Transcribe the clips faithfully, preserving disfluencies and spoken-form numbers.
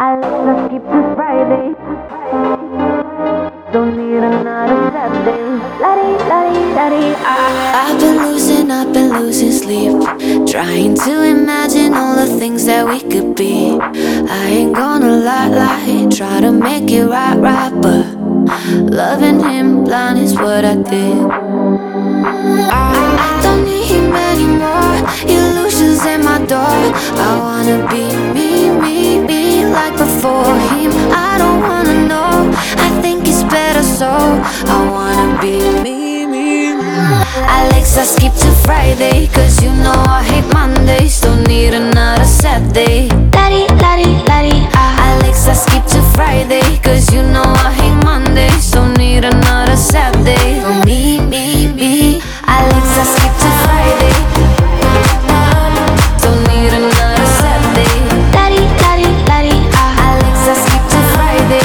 Alexa, skip to Friday. Don't need another Saturday. La-di, la-di, la-di, ah. I've been losing, I've been losing sleep, trying to imagine all the things that we could be. I ain't gonna lie, lie, try to make it right, right, but loving him blind is what I did. I, I don't need him anymore, illusions at my door. I wanna be me, me, me, like before him. I don't wanna know, I think it's better so. I wanna be me, me, me. Alexa, skip to Friday, cause you know I hate Mondays. Don't need another Saturday. La-di, la-di, la-di, ah. Alexa, skip to Friday, cause you know I hate Mondays. Don't need another Saturday. For me, me, me. Alexa, skip to Friday. Don't need another Saturday. La-di, la-di, la-di, ah. Alexa, skip to Friday.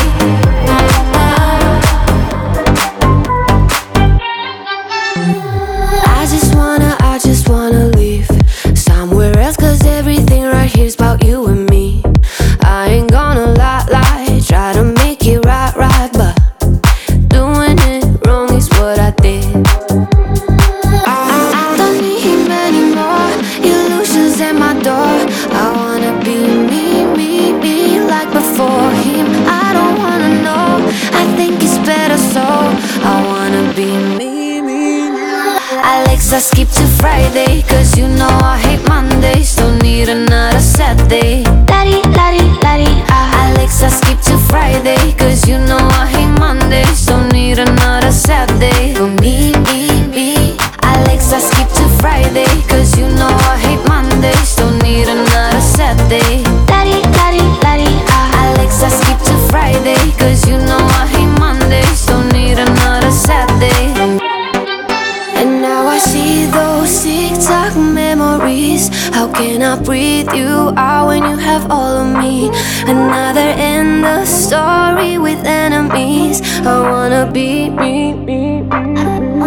I just wanna, I just wanna leave somewhere else, cause everything right here's about you and me. I ain't gonna lie, lie, try to make it right, right, but doing it wrong is what I did. I, I don't need him anymore, illusions at my door. I wanna be me, me, me, like before him. I don't wanna know, I think it's better so. I wanna be me, me, me. Alexa, skip to Friday, cause you know I hate Mondays. Don't need another Saturday. La-di, la-di, la-di, ah. Alexa, skip to Friday, cause you know I hate Mondays. Don't need another Saturday. For me, me, me. Alexa, skip to Friday, cause you know I hate Mondays. Don't need another Saturday. La-di, la-di, la-di, ah. Alexa, skip to Friday, cause you know I hate Mondays. Don't need another Saturday. And now I see those TikTok memories. How can I breathe you out when you have all of me? Another end of story with enemies. I wanna be me, me, me.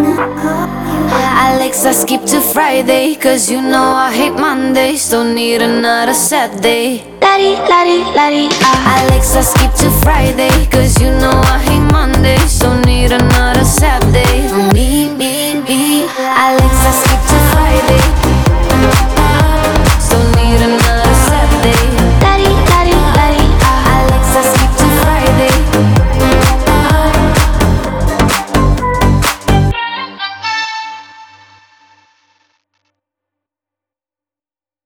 Alexa, skip to Friday, cause you know I hate Mondays. Don't need another Saturday. La-di, la-di, la-di, ah. Alexa, skip to Friday, cause you know I hate Mondays. Don't need another Saturday. For me, me, me. Alexa,